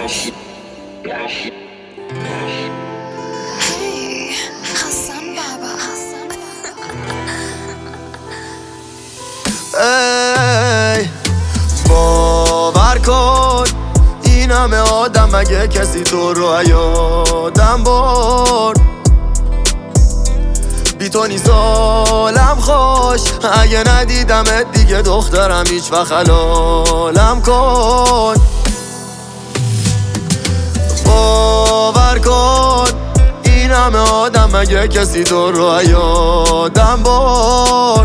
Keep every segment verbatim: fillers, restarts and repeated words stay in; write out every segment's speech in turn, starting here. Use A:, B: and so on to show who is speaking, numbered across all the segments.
A: Hey, Hassan Baba.
B: ای باور کن این همه آدم مگه کسی تو رو یادم برد. بی تو نیست حالم خوش، اگه ندیدمت دیگه دخترم هیچ وقت حلالم کن. باور کن این همه آدم مگه کسی تو رو یادم برد.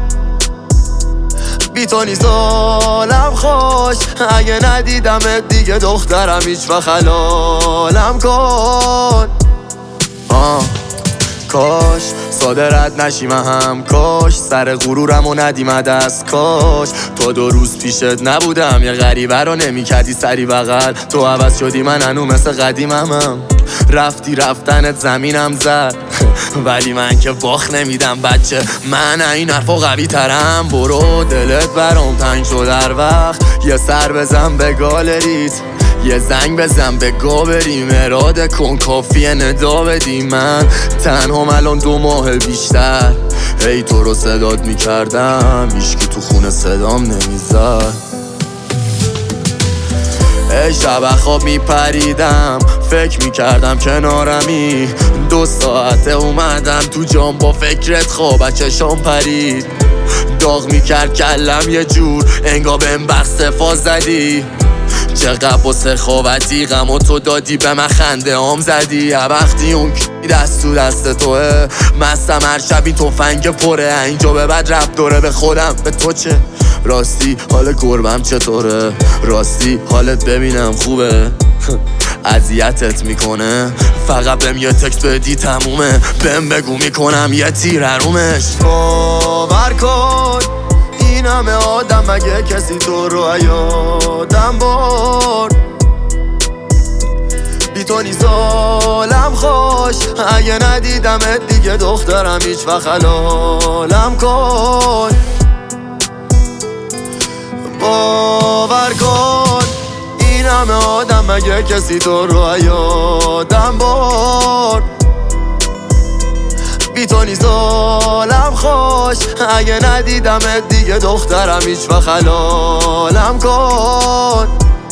B: بی تو نیست حالم خوش، اگه ندیدمت دیگه دخترم هیچ وقت حلالم کن. آه کاش صادرت نشیم هم، کاش سر غرورم و ندیم دست، کاش تا دو روز پیشت نبودم یه غریبه رو نمی کردی سری بغل. تو عوض شدی من هنو مثل قدیمم هم. رفتی رفتنت زمینم زد ولی من که باخت نمیدم بچه، من این حرفا قوی ترم. برو دلت برام تنگ شد هر وقت یه سر بزن به گالریت، یه زنگ بزن به گا بریم اراده کن کافیه ندا بدی. من تنهام الان دو ماه بیشتر، ای تو رو صدات میکردم هیچکی تو خونه صدام نمیزد. ای شب خواب میپریدم فکر میکردم کنارمی، دو ساعته اومدم تو جام با فکرت خواب چشام پرید. داغ میکرد کلم یه جور انگار بهم بخصفا زدی. چقدر با سخاوتی غم و تو دادی به من خنده هم زدی. وقتی اون کی دست تو دست توه مستم هر شب این تفنگ پره، اینجا به بعد رب داره به خودم به تو چه. راستی حال گربم چطوره؟ راستی حالت ببینم خوبه؟ اذیتت میکنه؟ فقط بهم یه تکست بدی تمومه، بهم بگو میکنم یه تیر حرومش. باور کن این همه آدم مگه کسی تو رو یادم برد. بی تو نیست حالم خوش، اگه ندیدمت دیگه دخترم هیچ وقت حلالم کن. باور کن این همه آدم مگه کسی تو رو یادم برد. بی تو نیست حالم خوش، اگه ندیدمت دیگه دخترم هیچ وقت حلالم کن.